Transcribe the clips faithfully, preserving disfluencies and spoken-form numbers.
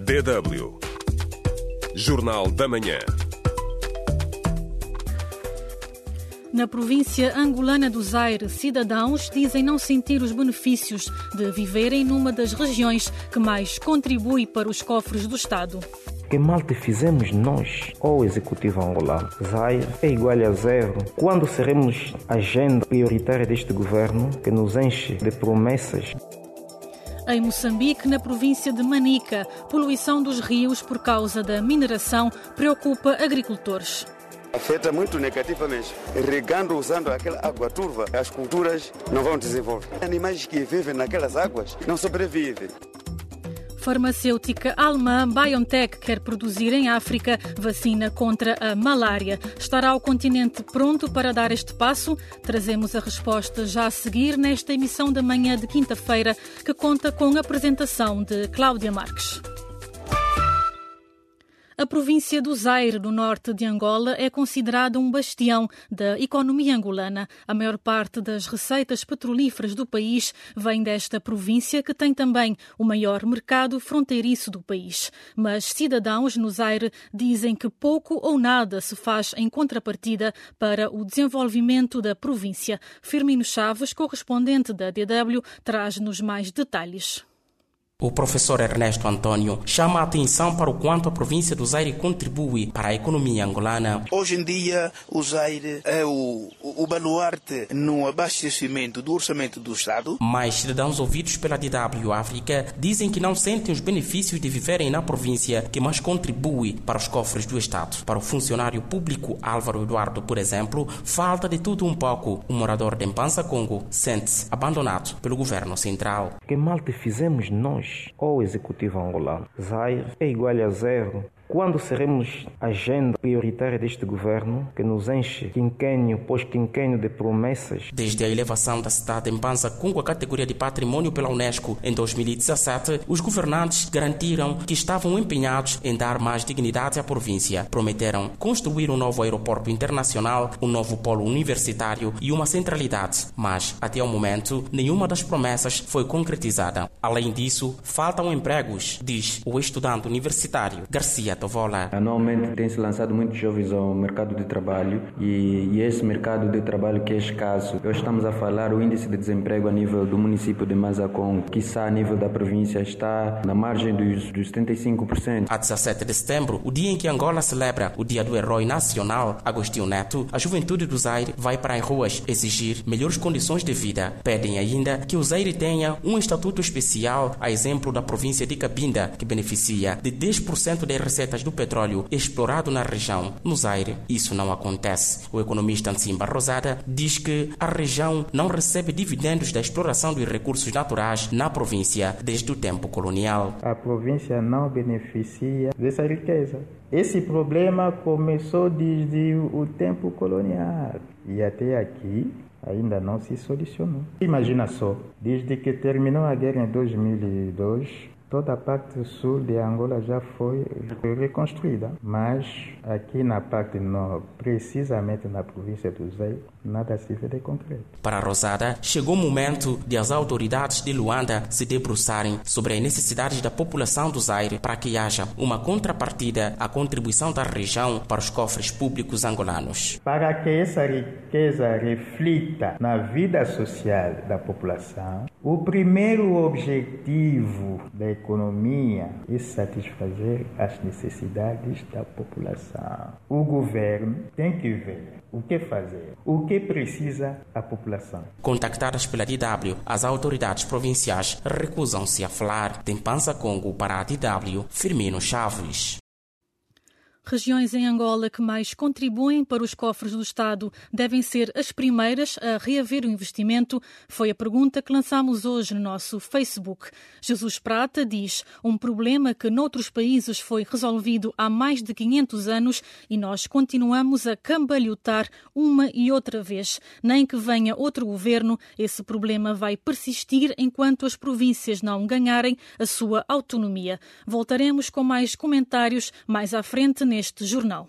D W Jornal da Manhã. Na província angolana do Zaire, cidadãos dizem não sentir os benefícios de viverem numa das regiões que mais contribui para os cofres do Estado. Que mal te fizemos nós, ó executivo angolano? Zaire é igual a zero. Quando seremos a agenda prioritária deste governo que nos enche de promessas? Em Moçambique, na província de Manica, poluição dos rios por causa da mineração preocupa agricultores. Afeta muito negativamente. Regando, usando aquela água turva, as culturas não vão desenvolver. Animais que vivem naquelas águas não sobrevivem. Farmacêutica alemã BioNTech quer produzir em África vacina contra a malária. Estará o continente pronto para dar este passo? Trazemos a resposta já a seguir nesta emissão da manhã de quinta-feira, que conta com a apresentação de Cláudia Marques. A província do Zaire, no norte de Angola, é considerada um bastião da economia angolana. A maior parte das receitas petrolíferas do país vem desta província, que tem também o maior mercado fronteiriço do país. Mas cidadãos no Zaire dizem que pouco ou nada se faz em contrapartida para o desenvolvimento da província. Firmino Chaves, correspondente da D W, traz-nos mais detalhes. O professor Ernesto Antônio chama a atenção para o quanto a província do Zaire contribui para a economia angolana. Hoje em dia, o Zaire é o, o baluarte no abastecimento do orçamento do Estado. Mas cidadãos ouvidos pela D W África dizem que não sentem os benefícios de viverem na província que mais contribui para os cofres do Estado. Para o funcionário público Álvaro Eduardo, por exemplo, falta de tudo um pouco. O morador de Mpanza, Congo, sente-se abandonado pelo governo central. Que mal te fizemos nós, ó executivo angolano? Zaire é igual a zero. Quando seremos a agenda prioritária deste governo que nos enche quinquênio pós quinquênio de promessas? Desde a elevação da cidade de Mpanza Congo à categoria de patrimônio pela Unesco em dois mil e dezassete, os governantes garantiram que estavam empenhados em dar mais dignidade à província. Prometeram construir um novo aeroporto internacional, um novo polo universitário e uma centralidade. Mas, até o momento, nenhuma das promessas foi concretizada. Além disso, faltam empregos, diz o estudante universitário Garcia Tovola. Anualmente tem-se lançado muitos jovens ao mercado de trabalho e, e esse mercado de trabalho que é escasso. Hoje estamos a falar o índice de desemprego a nível do município de Mpanza Congo, quiçá a nível da província, está na margem dos, dos setenta e cinco por cento. A dezassete de setembro, o dia em que Angola celebra o Dia do Herói Nacional, Agostinho Neto, a juventude do Zaire vai para as ruas exigir melhores condições de vida. Pedem ainda que o Zaire tenha um estatuto especial, a exemplo da província de Cabinda, que beneficia de dez por cento das receitas do petróleo explorado na região. No Zaire, isso não acontece. O economista Nsimba Rosada diz que a região não recebe dividendos da exploração dos recursos naturais na província desde o tempo colonial. A província não beneficia dessa riqueza. Esse problema começou desde o tempo colonial e até aqui ainda não se solucionou. Imagina só, desde que terminou a guerra em dois mil e dois, toda a parte sul de Angola já foi reconstruída, mas aqui na parte norte, precisamente na província do Zaire, nada se vê de concreto. Para Rosada, chegou o momento de as autoridades de Luanda se debruçarem sobre as necessidades da população do Zaire para que haja uma contrapartida à contribuição da região para os cofres públicos angolanos. Para que essa riqueza reflita na vida social da população, o primeiro objetivo da economia é satisfazer as necessidades da população. O governo tem que ver o que fazer, o que precisa a população. Contactadas pela D W, as autoridades provinciais recusam-se a falar. De Mpanza Congo para a D W, Firmino Chaves. Regiões em Angola que mais contribuem para os cofres do Estado devem ser as primeiras a reaver o investimento? Foi a pergunta que lançamos hoje no nosso Facebook. Jesus Prata diz: um problema que noutros países foi resolvido há mais de quinhentos anos e nós continuamos a cambalhotar uma e outra vez. Nem que venha outro governo, esse problema vai persistir enquanto as províncias não ganharem a sua autonomia. Voltaremos com mais comentários mais à frente neste jornal.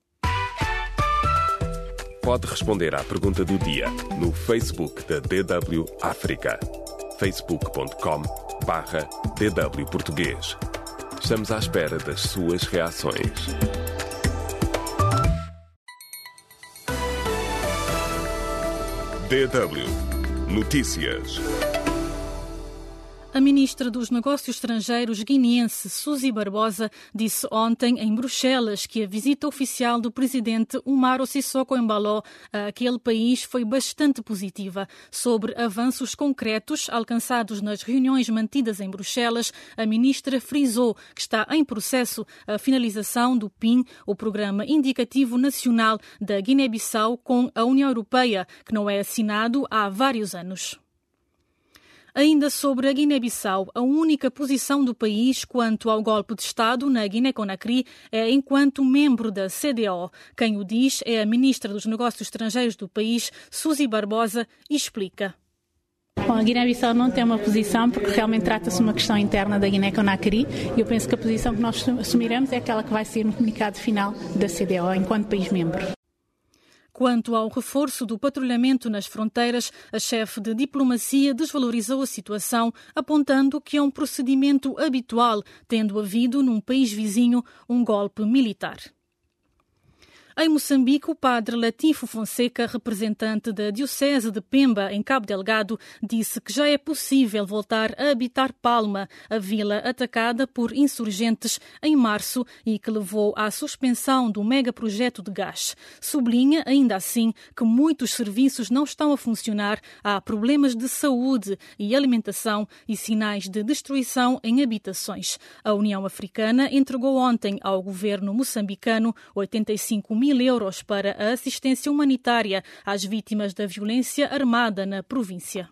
Pode responder à pergunta do dia no Facebook da D W África. facebook ponto com barra D W Português. Estamos à espera das suas reações. D W Notícias. A ministra dos Negócios Estrangeiros guineense Suzy Barbosa disse ontem em Bruxelas que a visita oficial do presidente Umaro Sissoko Embalo a aquele país foi bastante positiva. Sobre avanços concretos alcançados nas reuniões mantidas em Bruxelas, a ministra frisou que está em processo a finalização do P I N, o Programa Indicativo Nacional da Guiné-Bissau com a União Europeia, que não é assinado há vários anos. Ainda sobre a Guiné-Bissau, a única posição do país quanto ao golpe de Estado na Guiné-Conakry é enquanto membro da C D A O. Quem o diz é a ministra dos Negócios Estrangeiros do país, Suzy Barbosa, e explica. Bom, a Guiné-Bissau não tem uma posição porque realmente trata-se de uma questão interna da Guiné-Conakry e eu penso que a posição que nós assumiremos é aquela que vai ser no comunicado final da C D A O enquanto país membro. Quanto ao reforço do patrulhamento nas fronteiras, a chefe de diplomacia desvalorizou a situação, apontando que é um procedimento habitual, tendo havido num país vizinho um golpe militar. Em Moçambique, o padre Latifo Fonseca, representante da Diocese de Pemba, em Cabo Delgado, disse que já é possível voltar a habitar Palma, a vila atacada por insurgentes em março e que levou à suspensão do megaprojeto de gás. Sublinha, ainda assim, que muitos serviços não estão a funcionar, há problemas de saúde e alimentação e sinais de destruição em habitações. A União Africana entregou ontem ao governo moçambicano oitenta e cinco mil euros para a assistência humanitária às vítimas da violência armada na província.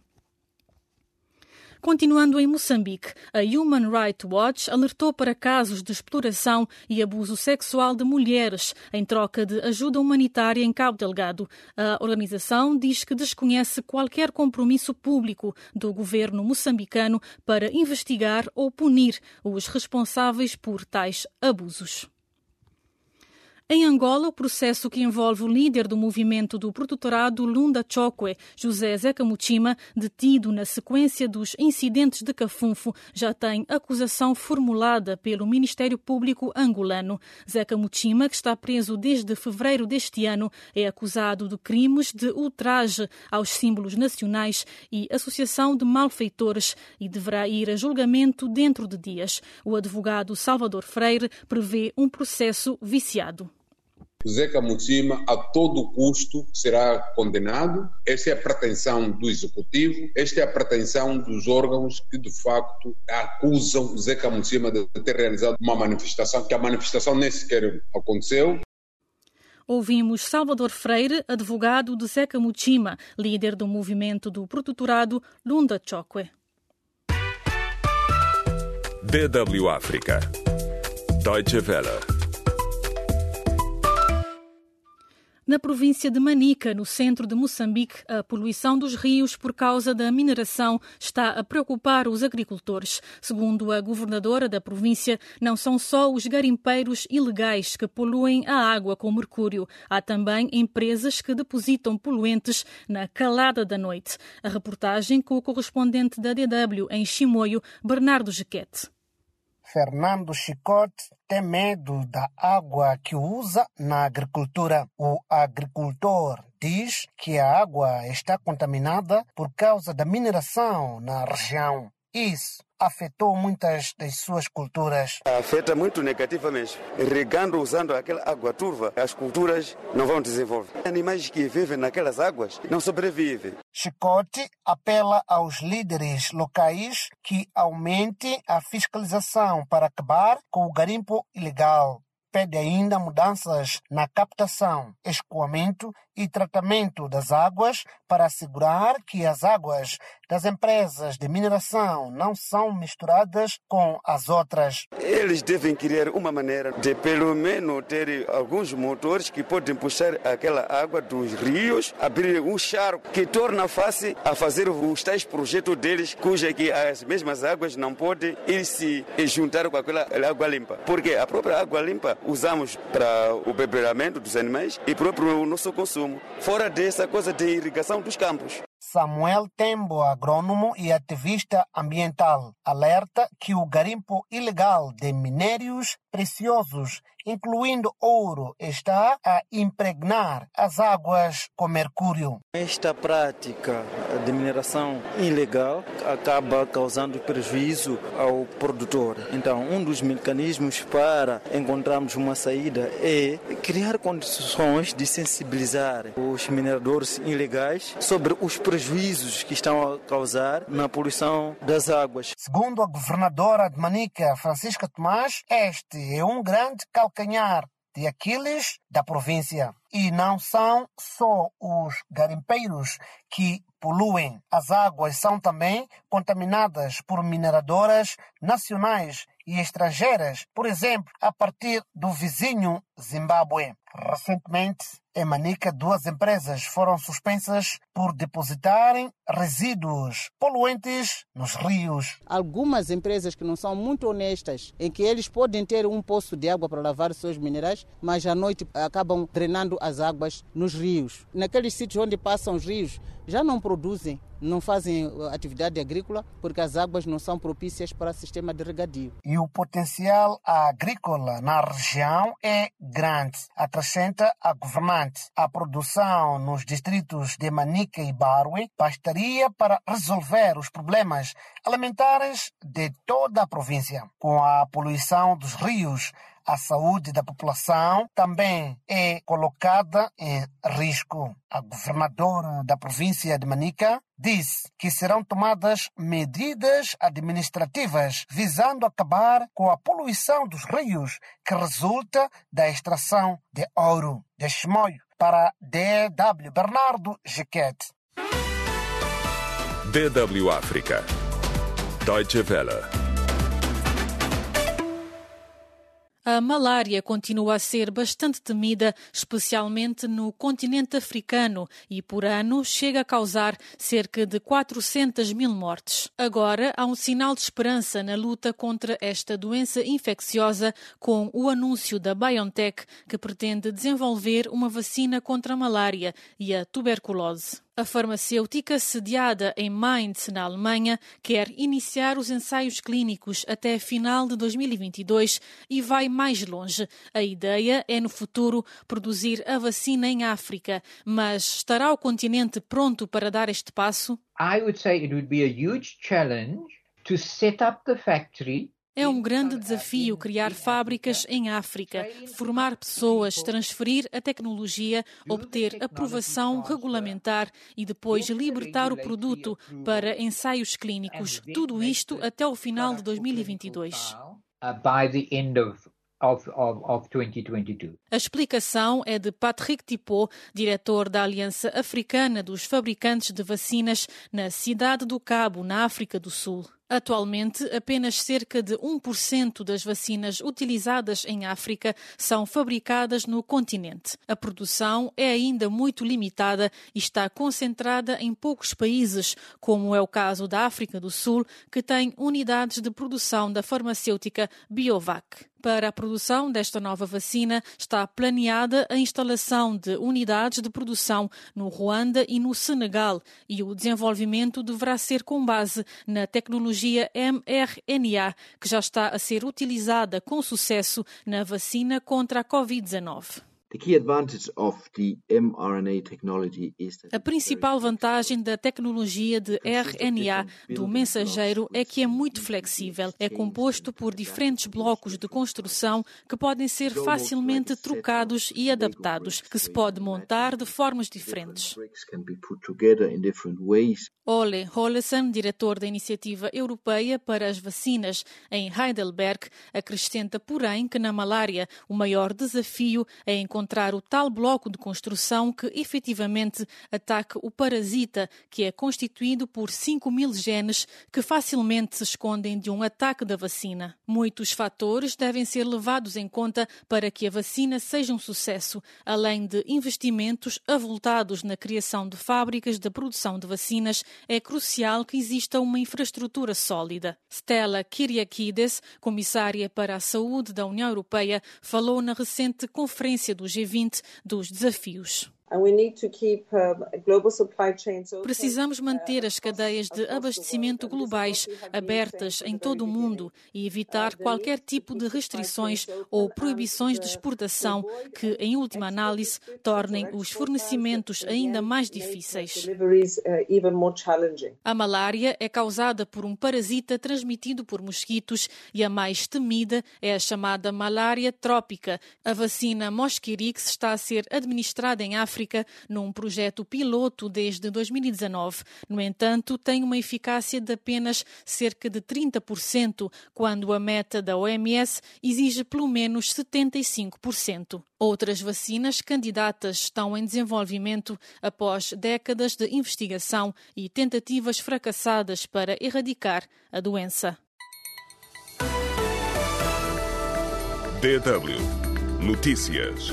Continuando em Moçambique, a Human Rights Watch alertou para casos de exploração e abuso sexual de mulheres em troca de ajuda humanitária em Cabo Delgado. A organização diz que desconhece qualquer compromisso público do governo moçambicano para investigar ou punir os responsáveis por tais abusos. Em Angola, o processo que envolve o líder do movimento do protetorado Lunda Chokwe, José Zeca Muchima, detido na sequência dos incidentes de Cafunfo, já tem acusação formulada pelo Ministério Público angolano. Zeca Muchima, que está preso desde fevereiro deste ano, é acusado de crimes de ultraje aos símbolos nacionais e associação de malfeitores e deverá ir a julgamento dentro de dias. O advogado Salvador Freire prevê um processo viciado. Zeca Muchima, a todo custo, será condenado. Esta é a pretensão do Executivo, esta é a pretensão dos órgãos que, de facto, acusam Zeca Muchima de ter realizado uma manifestação, que a manifestação nem sequer aconteceu. Ouvimos Salvador Freire, advogado de Zeca Muchima, líder do movimento do protetorado Lunda Chokwe. D W África. Deutsche Welle. Na província de Manica, no centro de Moçambique, a poluição dos rios por causa da mineração está a preocupar os agricultores. Segundo a governadora da província, não são só os garimpeiros ilegais que poluem a água com mercúrio. Há também empresas que depositam poluentes na calada da noite. A reportagem com o correspondente da D W em Chimoio, Bernardo Jequete. Fernando Chicote tem medo da água que usa na agricultura. O agricultor diz que a água está contaminada por causa da mineração na região. Isso afetou muitas das suas culturas. Afeta muito negativamente. Regando, usando aquela água turva, as culturas não vão desenvolver. Animais que vivem naquelas águas não sobrevivem. Chicote apela aos líderes locais que aumentem a fiscalização para acabar com o garimpo ilegal. Pede ainda mudanças na captação, escoamento e tratamento das águas para assegurar que as águas das empresas de mineração não são misturadas com as outras. Eles devem criar uma maneira de, pelo menos, ter alguns motores que podem puxar aquela água dos rios, abrir um charco que torna fácil a fazer os tais projetos deles, cuja que as mesmas águas não podem ir se juntar com aquela água limpa. Porque a própria água limpa usamos para o beberamento dos animais e próprio o nosso consumo. Fora dessa coisa de irrigação dos campos. Samuel Tembo, agrônomo e ativista ambiental, alerta que o garimpo ilegal de minérios preciosos, incluindo ouro, está a impregnar as águas com mercúrio. Esta prática de mineração ilegal acaba causando prejuízo ao produtor. Então, um dos mecanismos para encontrarmos uma saída é criar condições de sensibilizar os mineradores ilegais sobre os prejuízos que estão a causar na poluição das águas. Segundo a governadora de Manica, Francisca Tomás, este é um grande calcanhar de Aquiles da província. E não são só os garimpeiros que poluem. As águas são também contaminadas por mineradoras nacionais e estrangeiras, por exemplo, a partir do vizinho Zimbábue. Recentemente, em Manica, duas empresas foram suspensas por depositarem resíduos poluentes nos rios. Algumas empresas que não são muito honestas, em que eles podem ter um poço de água para lavar seus minerais, mas à noite acabam drenando as águas nos rios. Naqueles sítios onde passam os rios, já não produzem, não fazem atividade agrícola, porque as águas não são propícias para o sistema de regadio. E o potencial agrícola na região é grande, acrescenta a governante. A produção nos distritos de Manica e Barwe bastaria para resolver os problemas alimentares de toda a província. Com a poluição dos rios, a saúde da população também é colocada em risco. A governadora da província de Manica disse que serão tomadas medidas administrativas visando acabar com a poluição dos rios que resulta da extração de ouro. De Chimoio para D W Bernardo Jequete. D W África. Deutsche Welle. A malária continua a ser bastante temida, especialmente no continente africano, e por ano chega a causar cerca de quatrocentas mil mortes. Agora há um sinal de esperança na luta contra esta doença infecciosa com o anúncio da BioNTech, que pretende desenvolver uma vacina contra a malária e a tuberculose. A farmacêutica, sediada em Mainz, na Alemanha, quer iniciar os ensaios clínicos até final de dois mil e vinte e dois e vai mais longe. A ideia é, no futuro, produzir a vacina em África. Mas estará o continente pronto para dar este passo? I would say it would be a huge challenge to set up the factory. É um grande desafio criar fábricas em África, formar pessoas, transferir a tecnologia, obter aprovação regulamentar e depois libertar o produto para ensaios clínicos. Tudo isto até o final de dois mil e vinte e dois. Of, of, of dois mil e vinte e dois. A explicação é de Patrick Thibault, diretor da Aliança Africana dos Fabricantes de Vacinas na cidade do Cabo, na África do Sul. Atualmente, apenas cerca de um por cento das vacinas utilizadas em África são fabricadas no continente. A produção é ainda muito limitada e está concentrada em poucos países, como é o caso da África do Sul, que tem unidades de produção da farmacêutica Biovac. Para a produção desta nova vacina, está planeada a instalação de unidades de produção no Ruanda e no Senegal, e o desenvolvimento deverá ser com base na tecnologia M R N A, que já está a ser utilizada com sucesso na vacina contra a covid dezenove. A principal vantagem da tecnologia de R N A do mensageiro é que é muito flexível. É composto por diferentes blocos de construção que podem ser facilmente trocados e adaptados, que se pode montar de formas diferentes. Ole Hollesen, diretor da Iniciativa Europeia para as Vacinas em Heidelberg, acrescenta, porém, que na malária o maior desafio é encontrar o tal bloco de construção que efetivamente ataque o parasita, que é constituído por cinco mil genes que facilmente se escondem de um ataque da vacina. Muitos fatores devem ser levados em conta para que a vacina seja um sucesso, além de investimentos avultados na criação de fábricas de produção de vacinas. É crucial que exista uma infraestrutura sólida. Stella Kyriakides, comissária para a saúde da União Europeia, falou na recente conferência do G vinte dos desafios. Precisamos manter as cadeias de abastecimento globais abertas em todo o mundo e evitar qualquer tipo de restrições ou proibições de exportação que, em última análise, tornem os fornecimentos ainda mais difíceis. A malária é causada por um parasita transmitido por mosquitos e a mais temida é a chamada malária trópica. A vacina Mosquirix está a ser administrada em África num projeto piloto desde dois mil e dezanove. No entanto, tem uma eficácia de apenas cerca de trinta por cento, quando a meta da O M S exige pelo menos setenta e cinco por cento. Outras vacinas candidatas estão em desenvolvimento após décadas de investigação e tentativas fracassadas para erradicar a doença. D W Notícias.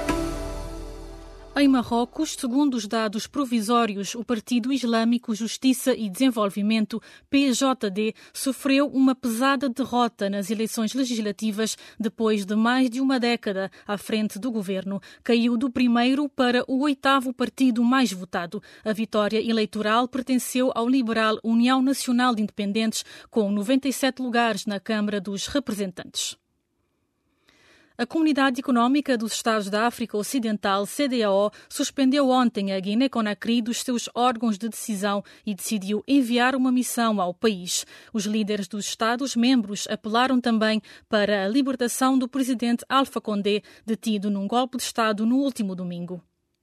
Em Marrocos, segundo os dados provisórios, o Partido Islâmico Justiça e Desenvolvimento, P J D, sofreu uma pesada derrota nas eleições legislativas depois de mais de uma década à frente do governo. Caiu do primeiro para o oitavo partido mais votado. A vitória eleitoral pertenceu ao liberal União Nacional de Independentes, com noventa e sete lugares na Câmara dos Representantes. A Comunidade Económica dos Estados da África Ocidental, C D A O, suspendeu ontem a Guiné-Conakry dos seus órgãos de decisão e decidiu enviar uma missão ao país. Os líderes dos Estados-membros apelaram também para a libertação do presidente Alpha Condé, detido num golpe de Estado no último domingo.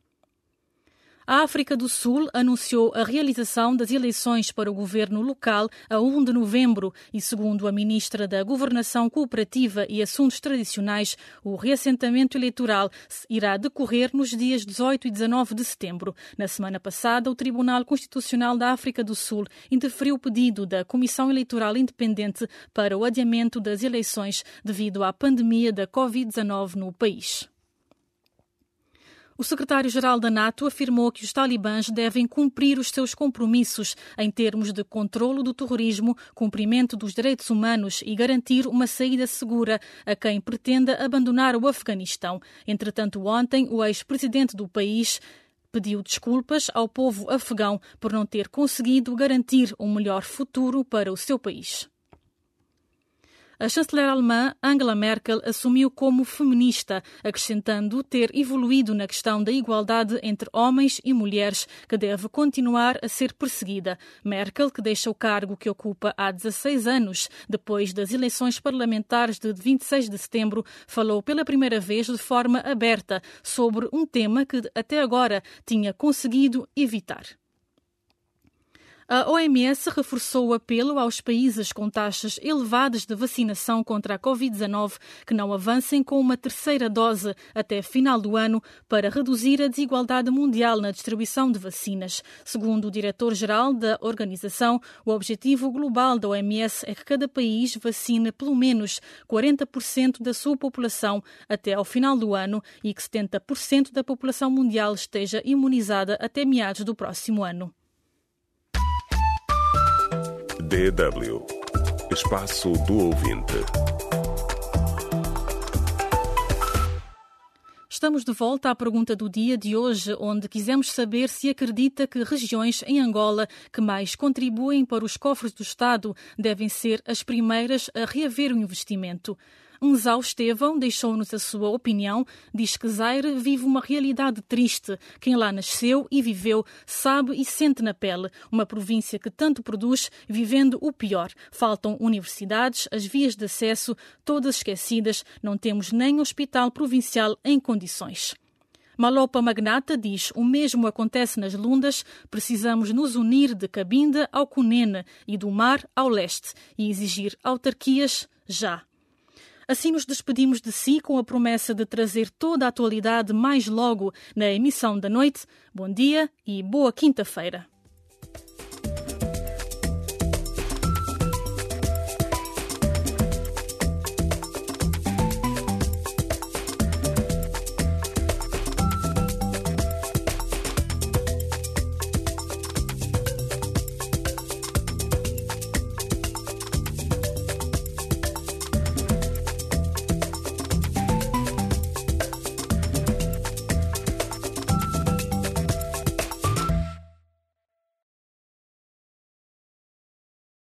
A África do Sul anunciou a realização das eleições para o governo local a um de novembro e, segundo a ministra da Governação Cooperativa e Assuntos Tradicionais, o reassentamento eleitoral irá decorrer nos dias dezoito e dezanove de setembro. Na semana passada, o Tribunal Constitucional da África do Sul indeferiu o pedido da Comissão Eleitoral Independente para o adiamento das eleições devido à pandemia da covid dezanove no país. O secretário-geral da NATO afirmou que os talibãs devem cumprir os seus compromissos em termos de controlo do terrorismo, cumprimento dos direitos humanos e garantir uma saída segura a quem pretenda abandonar o Afeganistão. Entretanto, ontem, o ex-presidente do país pediu desculpas ao povo afegão por não ter conseguido garantir um melhor futuro para o seu país. A chanceler alemã Angela Merkel assumiu como feminista, acrescentando ter evoluído na questão da igualdade entre homens e mulheres, que deve continuar a ser perseguida. Merkel, que deixa o cargo que ocupa há dezasseis anos, depois das eleições parlamentares de vinte e seis de setembro, falou pela primeira vez de forma aberta sobre um tema que até agora tinha conseguido evitar. A O M S reforçou o apelo aos países com taxas elevadas de vacinação contra a covid dezanove que não avancem com uma terceira dose até final do ano para reduzir a desigualdade mundial na distribuição de vacinas. Segundo o diretor-geral da organização, o objetivo global da O M S é que cada país vacine pelo menos quarenta por cento da sua população até ao final do ano e que setenta por cento da população mundial esteja imunizada até meados do próximo ano. D W Espaço do Ouvinte. Estamos de volta à pergunta do dia de hoje, onde quisemos saber se acredita que regiões em Angola que mais contribuem para os cofres do Estado devem ser as primeiras a reaver o investimento. Unzau Estevão deixou-nos a sua opinião, diz que Zaire vive uma realidade triste. Quem lá nasceu e viveu sabe e sente na pele. Uma província que tanto produz, vivendo o pior. Faltam universidades, as vias de acesso, todas esquecidas. Não temos nem hospital provincial em condições. Malopa Magnata diz: o mesmo acontece nas Lundas, precisamos nos unir de Cabinda ao Cunene e do mar ao leste e exigir autarquias já. Assim nos despedimos de si com a promessa de trazer toda a atualidade mais logo na emissão da noite. Bom dia e boa quinta-feira.